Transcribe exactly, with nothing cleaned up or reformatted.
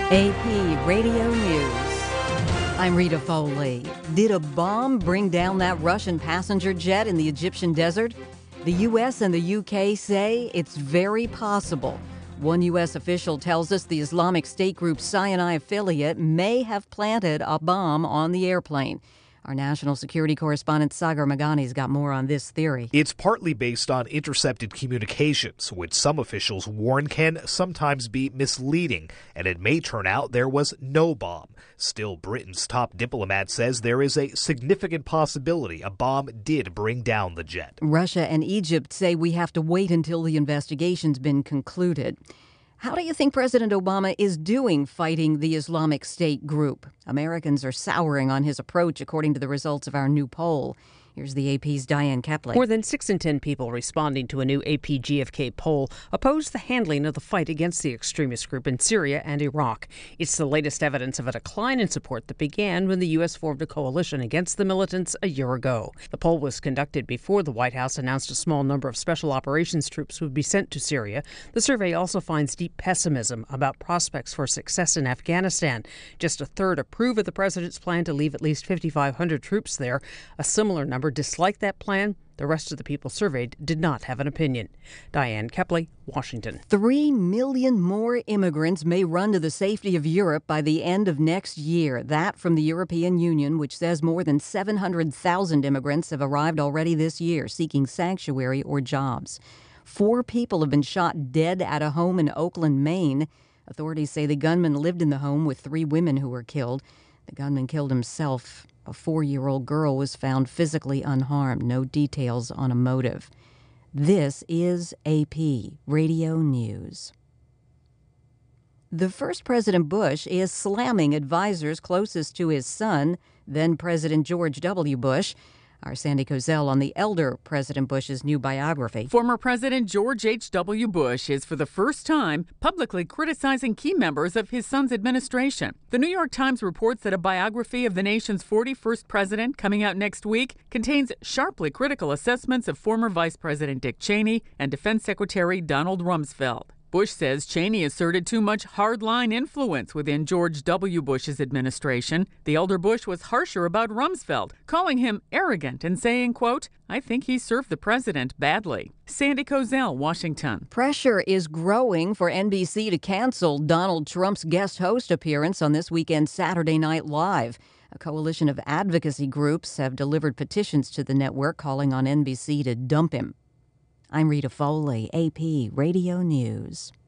A P Radio News. I'm Rita Foley. Did a bomb bring down that Russian passenger jet in the Egyptian desert? The U S and the U K say it's very possible. One U S official tells us the Islamic State group Sinai affiliate may have planted a bomb on the airplane. Our national security correspondent Sagar Meghani's got more on this theory. It's partly based on intercepted communications, which some officials warn can sometimes be misleading, and it may turn out there was no bomb. Still, Britain's top diplomat says there is a significant possibility a bomb did bring down the jet. Russia and Egypt say we have to wait until the investigation's been concluded. How do you think President Obama is doing fighting the Islamic State group? Americans are souring on his approach, according to the results of our new poll. Here's the A P's Diane Kepley. More than six in ten people responding to a new A P G F K poll oppose the handling of the fight against the extremist group in Syria and Iraq. It's the latest evidence of a decline in support that began when the U S formed a coalition against the militants a year ago. The poll was conducted before the White House announced a small number of special operations troops would be sent to Syria. The survey also finds deep pessimism about prospects for success in Afghanistan. Just a third approve of the president's plan to leave at least fifty-five hundred troops there. A similar number disliked that plan. The rest of the people surveyed did not have an opinion. Diane Kepley, Washington. Three million more immigrants may run to the safety of Europe by the end of next year. That from the European Union, which says more than seven hundred thousand immigrants have arrived already this year seeking sanctuary or jobs. Four people have been shot dead at a home in Oakland, Maine. Authorities say the gunman lived in the home with three women who were killed. The gunman killed himself. A four-year-old girl was found physically unharmed. No details on a motive. This is A P Radio News. The first President Bush is slamming advisors closest to his son, then President George W. Bush. Our Sandy Kozel on the elder President Bush's new biography. Former President George H W. Bush is for the first time publicly criticizing key members of his son's administration. The New York Times reports that a biography of the nation's forty-first president, coming out next week, contains sharply critical assessments of former Vice President Dick Cheney and Defense Secretary Donald Rumsfeld. Bush says Cheney asserted too much hardline influence within George W. Bush's administration. The elder Bush was harsher about Rumsfeld, calling him arrogant and saying, quote, "I think he served the president badly." Sandy Kozel, Washington. Pressure is growing for N B C to cancel Donald Trump's guest host appearance on this weekend's Saturday Night Live. A coalition of advocacy groups have delivered petitions to the network calling on N B C to dump him. I'm Rita Foley, A P Radio News.